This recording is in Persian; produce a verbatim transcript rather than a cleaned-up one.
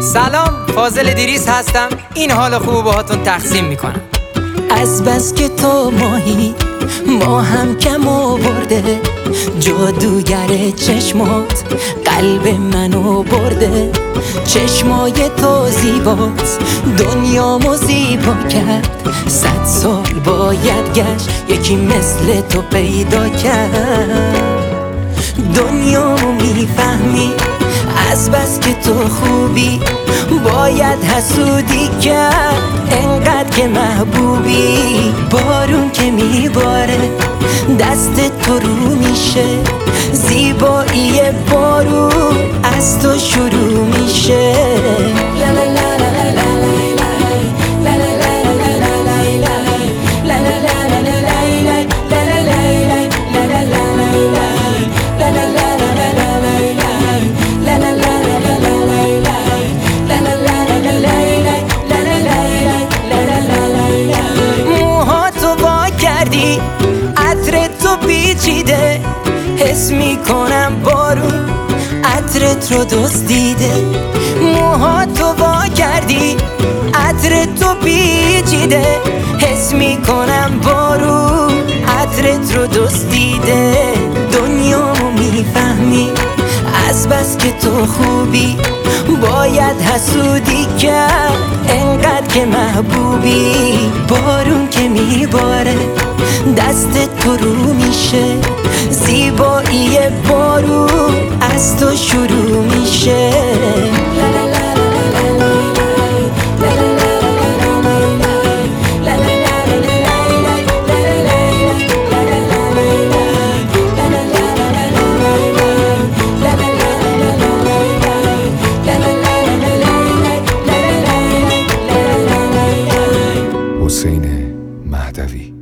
سلام، فاضل دیریس هستم. این حال خوب باهاتون تقسیم میکنم. از بس که تو ماهی ما هم کم آورده، جادوگر چشمات قلب منو برده. چشمای تو زیباست دنیامو زیبا کرد، صد سال باید گشت یکی مثل تو پیدا کرد. دنیامو میفهمی از بس که تو خوبی، باید حسودی کرد انقدر که محبوبی. بارون که میباره دست تو رو میشه، زیبایی بارون از تو شروع میشه. عطر تو پیچیده، حس میکنم بارون عطرت رو دزدیده. موها تو وا کردی، عطر تو پیچیده، حس میکنم بارون عطرت رو دزدیده. دنیامو میفهمی از بس که تو خوبی، باید حسودی کرد انقدر که محبوبی. بارون که میباره دست تو رو میشه، زیبایی بارون از تو شروع میشه. حسین مهدوی.